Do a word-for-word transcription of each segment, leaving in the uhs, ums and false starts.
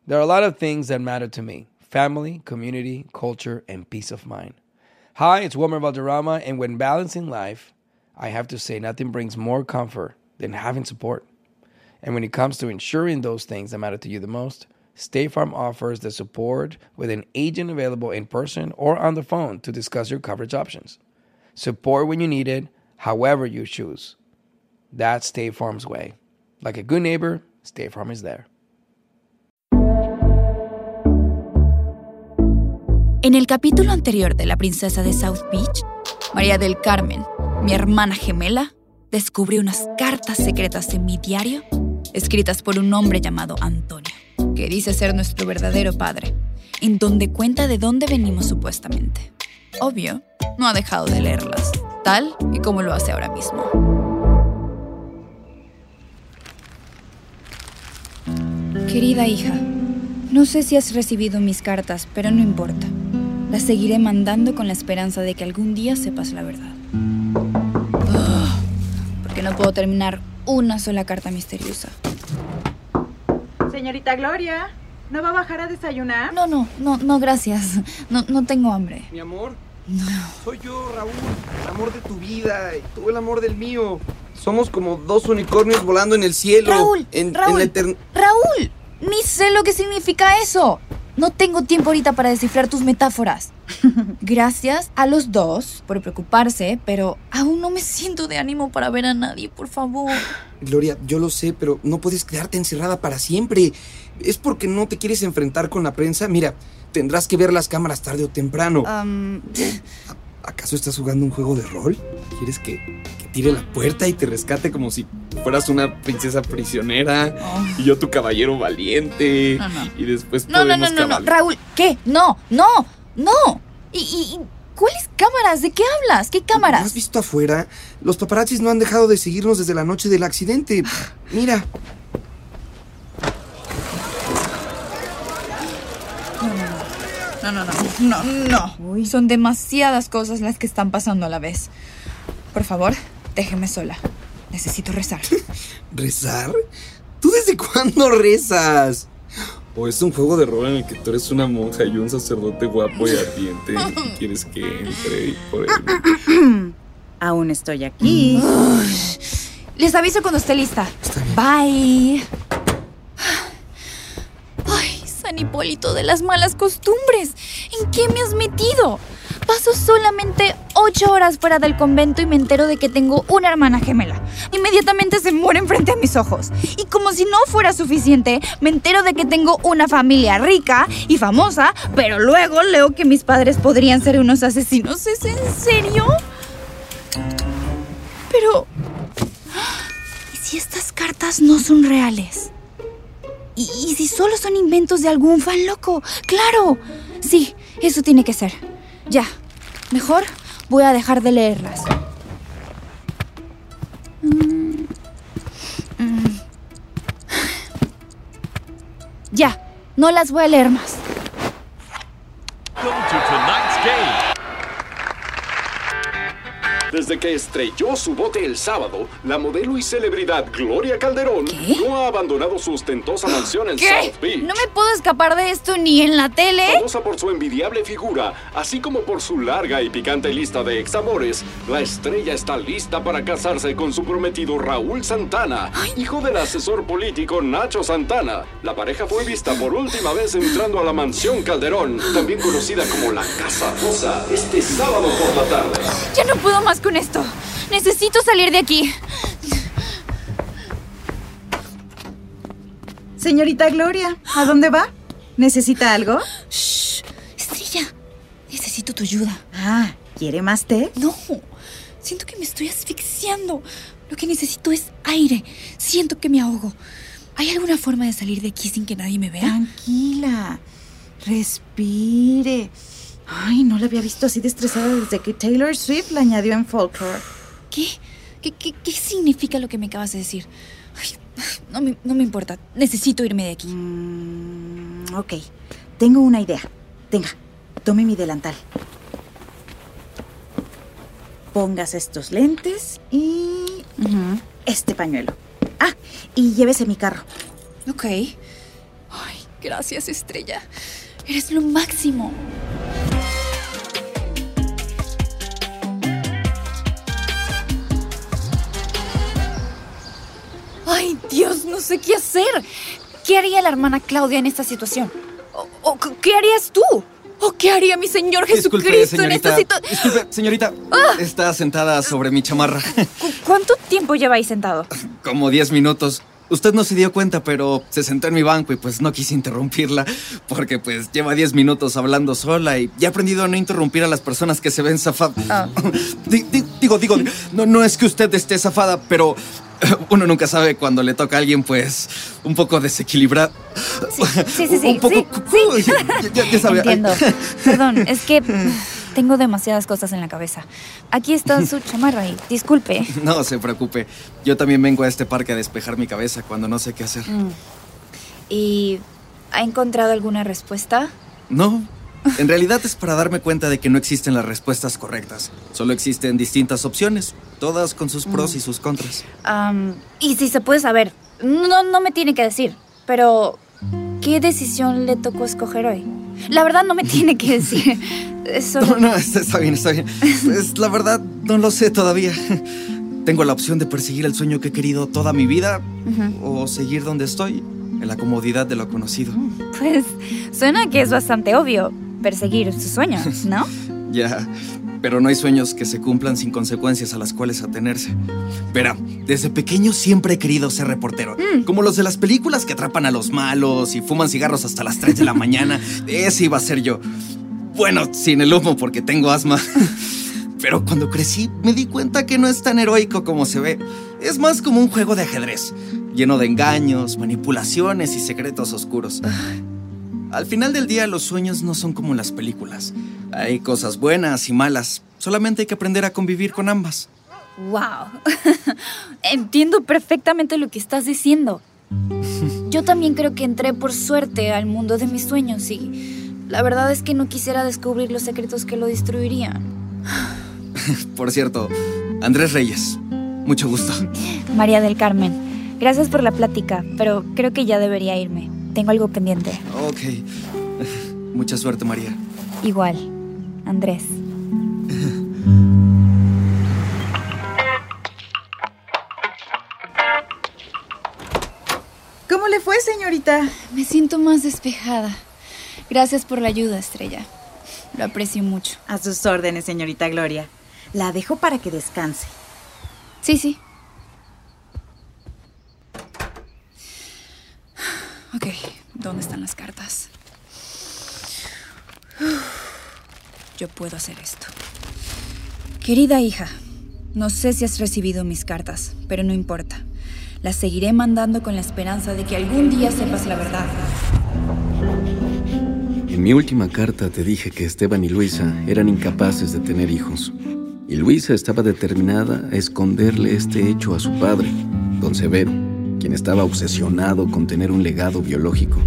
There are a lot of things that matter to me. Family, community, culture, and peace of mind. Hi, it's Wilmer Valderrama, and when balancing life, I have to say nothing brings more comfort than having support. And when it comes to ensuring those things that matter to you the most, State Farm offers the support with an agent available in person or on the phone to discuss your coverage options. Support when you need it, however you choose. That's State Farm's way. Like a good neighbor, State Farm is there. En el capítulo anterior de La Princesa de South Beach, María del Carmen, mi hermana gemela, descubrió unas cartas secretas en mi diario, escritas por un hombre llamado Antonio, que dice ser nuestro verdadero padre, en donde cuenta de dónde venimos supuestamente. Obvio, no ha dejado de leerlas, tal y como lo hace ahora mismo. Querida hija, no sé si has recibido mis cartas, pero no importa. Las seguiré mandando con la esperanza de que algún día sepas la verdad. Ugh, porque no puedo terminar una sola carta misteriosa. Señorita Gloria, ¿no va a bajar a desayunar? No, no, no, no, gracias. No, no tengo hambre. Mi amor, no. Soy yo, Raúl, el amor de tu vida y tú el amor del mío. Somos como dos unicornios volando en el cielo. Raúl, en, Raúl, en etern... Raúl, ni sé lo que significa eso. No tengo tiempo ahorita para descifrar tus metáforas. Gracias a los dos por preocuparse, pero aún no me siento de ánimo para ver a nadie, por favor. Gloria, yo lo sé, pero no puedes quedarte encerrada para siempre. ¿Es porque no te quieres enfrentar con la prensa? Mira, tendrás que ver las cámaras tarde o temprano. Um... ¿Acaso estás jugando un juego de rol? ¿Quieres que, que tire la puerta y te rescate como si fueras una princesa prisionera? Oh. Y yo tu caballero valiente. No, no. Y después no, podemos No, no, no, cabal... no, Raúl, ¿qué? No, no, no. ¿Y, y cuáles cámaras? ¿De qué hablas? ¿Qué cámaras? ¿No has visto afuera? Los paparazzis no han dejado de seguirnos desde la noche del accidente. Mira. No, no, no, no, no, no. Son demasiadas cosas las que están pasando a la vez. Por favor, déjeme sola. Necesito rezar. ¿Rezar? ¿Tú desde cuándo rezas? ¿O es un juego de rol en el que tú eres una monja y un sacerdote guapo y ardiente y quieres que entre y por él? Aún estoy aquí. Uy. Les aviso cuando esté lista. Está bien. Bye. Ay, San Hipólito de las malas costumbres. ¿En qué me has metido? Paso solamente ocho horas fuera del convento y me entero de que tengo una hermana gemela. Inmediatamente se muere enfrente a mis ojos. Y como si no fuera suficiente, me entero de que tengo una familia rica y famosa, pero luego leo que mis padres podrían ser unos asesinos. ¿Es en serio? Pero... ¿y si estas cartas no son reales? ¿Y, y si solo son inventos de algún fan loco? ¡Claro! Sí, eso tiene que ser. Ya, mejor voy a dejar de leerlas. Mm. Mm. Ya, no las voy a leer más. Welcome to tonight's game. Desde que estrelló su bote el sábado, la modelo y celebridad Gloria Calderón ¿Qué? no ha abandonado su ostentosa mansión en ¿Qué? South Beach. No me puedo escapar de esto ni en la tele. Famosa por su envidiable figura, así como por su larga y picante lista de examores, la estrella está lista para casarse con su prometido Raúl Santana, Ay. hijo del asesor político Nacho Santana. La pareja fue vista por última vez entrando a la mansión Calderón, también conocida como la Casa Rosa, este sábado por la tarde. Ya no puedo más con esto. Necesito salir de aquí. Señorita Gloria, ¿a dónde va? ¿Necesita algo? Shh, Estrella, necesito tu ayuda. Ah, ¿quiere más té? No, siento que me estoy asfixiando. Lo que necesito es aire. Siento que me ahogo. ¿Hay alguna forma de salir de aquí sin que nadie me vea? Tranquila, respire. Ay, no la había visto así de estresada desde que Taylor Swift la añadió en Folklore. ¿Qué? ¿Qué, qué, qué significa lo que me acabas de decir? Ay, no, me, no me importa. Necesito irme de aquí. Mm, ok, tengo una idea. Tenga, tome mi delantal. Pongas estos lentes y... Uh-huh. este pañuelo. Ah, y llévese mi carro. Ok. Ay, Gracias, Estrella. Eres lo máximo. Ay, Dios, no sé qué hacer. ¿Qué haría la hermana Claudia en esta situación? ¿O, o qué harías tú? ¿O qué haría mi Señor Jesucristo Disculpe, en esta situación? Disculpe, señorita. ¡Ah! Está sentada sobre mi chamarra. ¿Cu- ¿Cuánto tiempo lleva ahí sentado? Como diez minutos. Usted no se dio cuenta, pero se sentó en mi banco y pues no quise interrumpirla porque pues lleva diez minutos hablando sola y ya he aprendido a no interrumpir a las personas que se ven zafadas. Oh. Di- di- digo, digo, no, no es que usted esté zafada, pero uno nunca sabe cuando le toca a alguien pues un poco desequilibrado. Sí, sí, sí, sí. Un poco... sí, sí. Ya, ya, ya sabe. Entiendo. Perdón, es que tengo demasiadas cosas en la cabeza. Aquí está su chamarra y disculpe. No se preocupe. Yo también vengo a este parque a despejar mi cabeza cuando no sé qué hacer. Mm. ¿Y ha encontrado alguna respuesta? No. En realidad es para darme cuenta de que no existen las respuestas correctas. Solo existen distintas opciones, todas con sus pros y sus contras. Am, y si se puede saber, no, no me tiene que decir, pero ¿qué decisión le tocó escoger hoy? La verdad no me tiene que decir. Eso... No, no, está, está bien, está bien. Pues la verdad no lo sé todavía. Tengo la opción de perseguir el sueño que he querido toda mi vida Ujú. o seguir donde estoy, en la comodidad de lo conocido. Pues suena que es bastante obvio perseguir sus sueños, ¿no? Ya, pero no hay sueños que se cumplan sin consecuencias a las cuales atenerse. Verá, desde pequeño siempre he querido ser reportero. Mm. Como los de las películas que atrapan a los malos y fuman cigarros hasta las tres de la mañana. Ese iba a ser yo. Bueno, sin el humo porque tengo asma. Pero cuando crecí me di cuenta que no es tan heroico como se ve. Es más como un juego de ajedrez, lleno de engaños, manipulaciones y secretos oscuros. Al final del día, los sueños no son como las películas. Hay cosas buenas y malas. Solamente hay que aprender a convivir con ambas. ¡Wow! Entiendo perfectamente lo que estás diciendo. Yo también creo que entré por suerte al mundo de mis sueños y la verdad es que no quisiera descubrir los secretos que lo destruirían. Por cierto, Andrés Reyes, mucho gusto. María del Carmen, gracias por la plática, pero creo que ya debería irme. Tengo algo pendiente. Ok. Mucha suerte, María. Igual, Andrés. ¿Cómo le fue, señorita? Me siento más despejada. Gracias por la ayuda, Estrella. Lo aprecio mucho. A sus órdenes, señorita Gloria. La dejo para que descanse. Sí, sí. Ok, ¿dónde están las cartas? Yo puedo hacer esto. Querida hija, no sé si has recibido mis cartas, pero no importa. Las seguiré mandando con la esperanza de que algún día sepas la verdad. En mi última carta te dije que Esteban y Luisa eran incapaces de tener hijos. Y Luisa estaba determinada a esconderle este hecho a su padre, don Severo, quien estaba obsesionado con tener un legado biológico.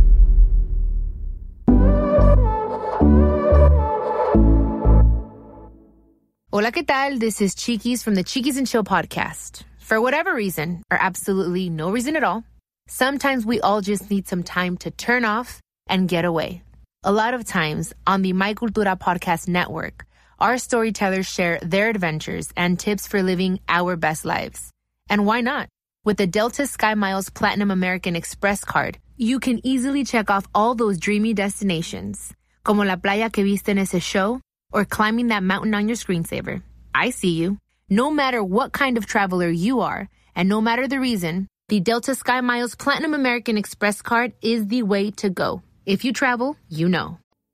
Hola, ¿qué tal? This is Chiquis from the Chiquis and Chill podcast. For whatever reason, or absolutely no reason at all, sometimes we all just need some time to turn off and get away. A lot of times on the My Cultura podcast network, our storytellers share their adventures and tips for living our best lives. And why not? With the Delta Sky Miles Platinum American Express card, you can easily check off all those dreamy destinations, como la playa que viste en ese show, or climbing that mountain on your screensaver. I see you. No matter what kind of traveler you are, and no matter the reason, the Delta Sky Miles Platinum American Express card is the way to go. If you travel, you know.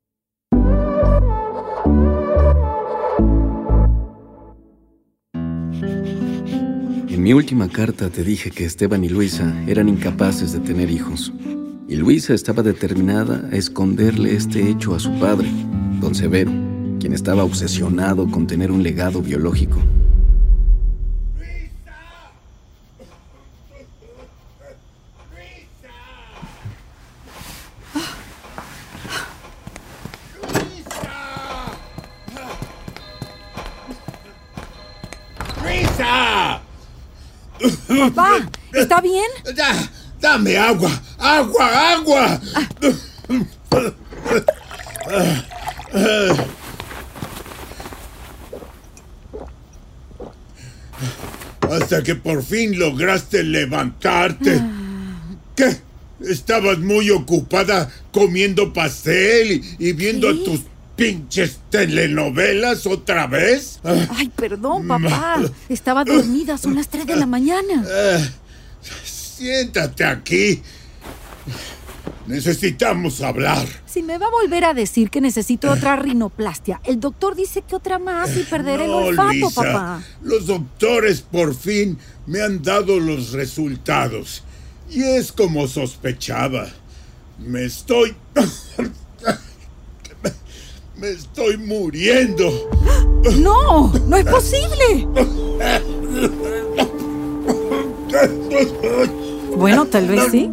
En mi última carta te dije que Esteban y Luisa eran incapaces de tener hijos. Y Luisa estaba determinada a esconderle este hecho a su padre, don Severo, quien estaba obsesionado con tener un legado biológico. ¡Luisa! Papá, ¿está bien? Da, dame agua, agua, agua. Ah, que por fin lograste levantarte. ¿Qué? ¿Estabas muy ocupada comiendo pastel y, y viendo ¿Qué? a tus pinches telenovelas otra vez? Ay, perdón, papá. Estaba dormida, son las tres de la mañana. Ah, siéntate aquí. Necesitamos hablar. Si me va a volver a decir que necesito otra rinoplastia, el doctor dice que otra más y perderé No, el olfato, Luisa, papá. los doctores por fin me han dado los resultados. Y es como sospechaba. Me estoy... me estoy muriendo. ¡No! ¡No es posible! Bueno, tal vez sí.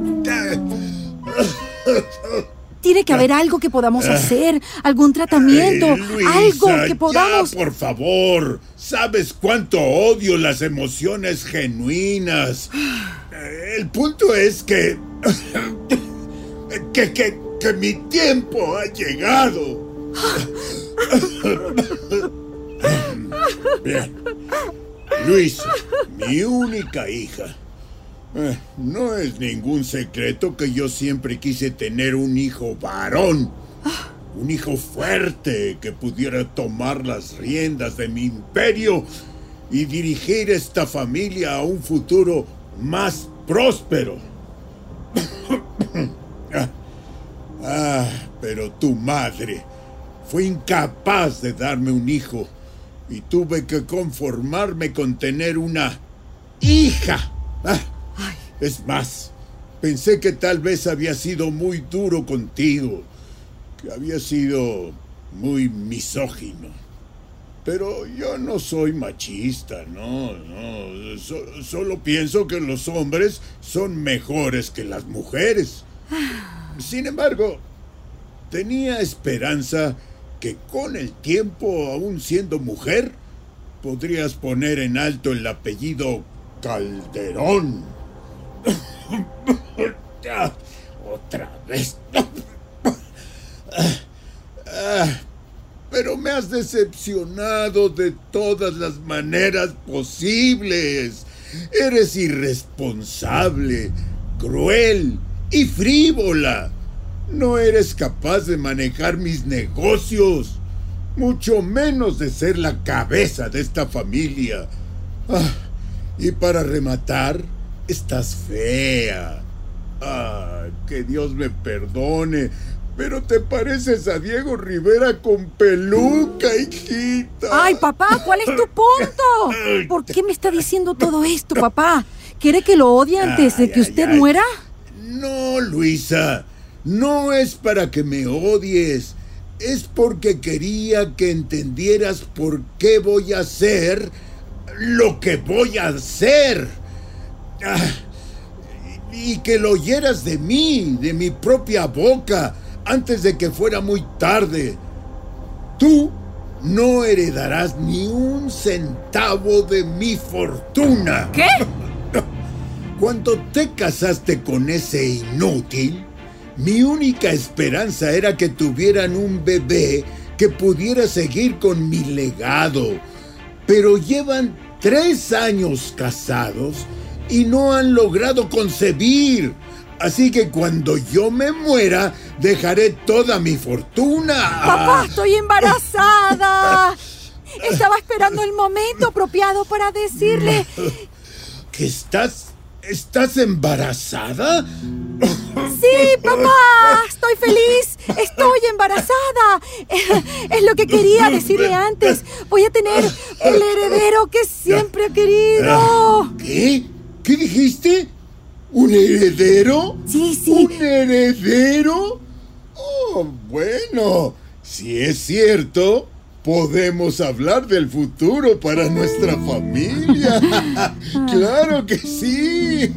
Tiene que haber algo que podamos hacer, algún tratamiento, Ay, Luisa, algo que podamos... Ya, por favor. ¿Sabes cuánto odio las emociones genuinas? El punto es que... que, que, que mi tiempo ha llegado. Bien. Luisa, mi única hija. Eh, no es ningún secreto que yo siempre quise tener un hijo varón. Un hijo fuerte que pudiera tomar las riendas de mi imperio y dirigir esta familia a un futuro más próspero. ah, ah, pero tu madre fue incapaz de darme un hijo y tuve que conformarme con tener una hija. Ah, es más, pensé que tal vez había sido muy duro contigo, que había sido muy misógino. Pero yo no soy machista, no, no. So- solo pienso que los hombres son mejores que las mujeres. Sin embargo, tenía esperanza que con el tiempo, aún siendo mujer, podrías poner en alto el apellido Calderón. Otra vez. Pero me has decepcionado de todas las maneras posibles. Eres irresponsable, cruel y frívola. No eres capaz de manejar mis negocios, mucho menos de ser la cabeza de esta familia. Ah, y para rematar, estás fea. Ah, que Dios me perdone, pero te pareces a Diego Rivera con peluca, hijita. Ay, papá, ¿cuál es tu punto? ¿Por qué me está diciendo todo esto, papá? ¿Quiere que lo odie antes de que Ay, usted ay, ay. muera? No, Luisa, no es para que me odies. Es porque quería que entendieras por qué voy a hacer lo que voy a hacer. Ah, y que lo oyeras de mí, de mi propia boca, antes de que fuera muy tarde. Tú no heredarás ni un centavo de mi fortuna. ¿Qué? Cuando te casaste con ese inútil, mi única esperanza era que tuvieran un bebé que pudiera seguir con mi legado. Pero llevan tres años casados y no han logrado concebir. Así que cuando yo me muera, dejaré toda mi fortuna. Papá, estoy embarazada. Estaba esperando el momento apropiado para decirle... ¿Que estás... estás embarazada? Sí, papá, estoy feliz. Estoy embarazada. Es lo que quería decirle antes. Voy a tener el heredero que siempre he querido. ¿Qué? ¿Qué dijiste? ¿Un heredero? Sí, sí. ¿Un heredero? Oh, bueno, si es cierto, podemos hablar del futuro para nuestra familia. ¡Claro que sí!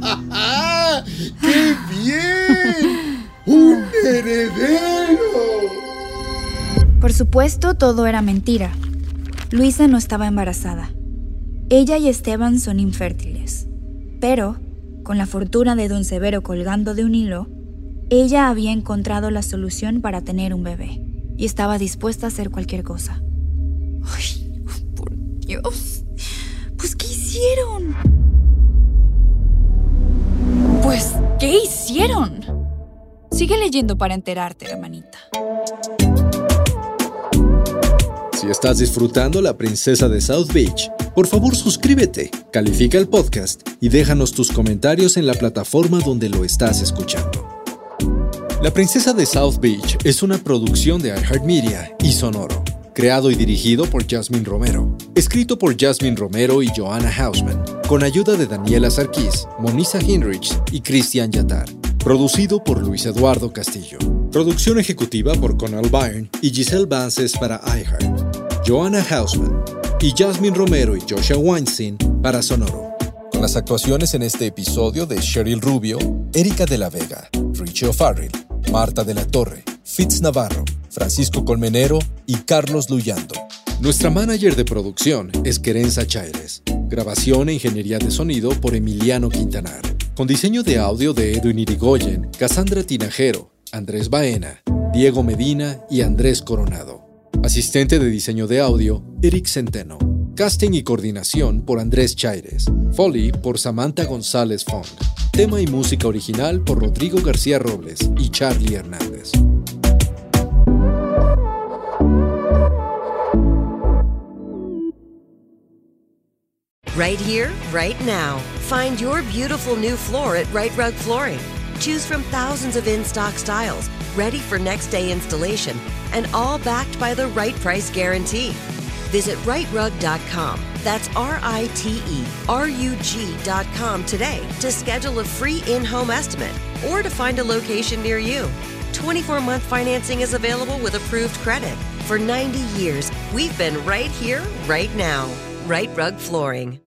¡Qué bien! ¡Un heredero! Por supuesto, todo era mentira. Luisa no estaba embarazada. Ella y Esteban son infértiles. Pero, con la fortuna de don Severo colgando de un hilo, ella había encontrado la solución para tener un bebé y estaba dispuesta a hacer cualquier cosa. Ay, por Dios. Pues, ¿qué hiciste? hicieron? Pues, ¿qué hicieron? Sigue leyendo para enterarte, hermanita. Si estás disfrutando La Princesa de South Beach, por favor suscríbete, califica el podcast y déjanos tus comentarios en la plataforma donde lo estás escuchando. La Princesa de South Beach es una producción de iHeartMedia y Sonoro, creado y dirigido por Jasmine Romero, escrito por Jasmine Romero y Joanna Hausman, con ayuda de Daniela Sarkis, Monisa Hinrich y Christian Yatar. Producido por Luis Eduardo Castillo. Producción ejecutiva por Conal Byrne y Giselle Vances para iHeart. Joanna Hausman y Jasmine Romero y Joshua Weinstein para Sonoro. Con las actuaciones en este episodio de Cheryl Rubio, Erika de la Vega, Richie O'Farrell, Marta de la Torre, Fitz Navarro, Francisco Colmenero y Carlos Luyando. Nuestra manager de producción es Querenza Chaires. Grabación e ingeniería de sonido por Emiliano Quintanar. Con diseño de audio de Edwin Irigoyen, Cassandra Tinajero, Andrés Baena, Diego Medina y Andrés Coronado. Asistente de diseño de audio, Eric Centeno. Casting y coordinación por Andrés Chaires. Foley por Samantha González Fong. Tema y música original por Rodrigo García Robles y Charlie Hernández. Right here, right now. Find your beautiful new floor at Rite Rug Flooring. Choose from thousands of in-stock styles, ready for next day installation, and all backed by the right price guarantee. Visit rite rug dot com. That's R I T E R U G dot com today to schedule a free in-home estimate or to find a location near you. twenty-four month financing is available with approved credit. For ninety years, we've been right here, right now. Rite Rug Flooring.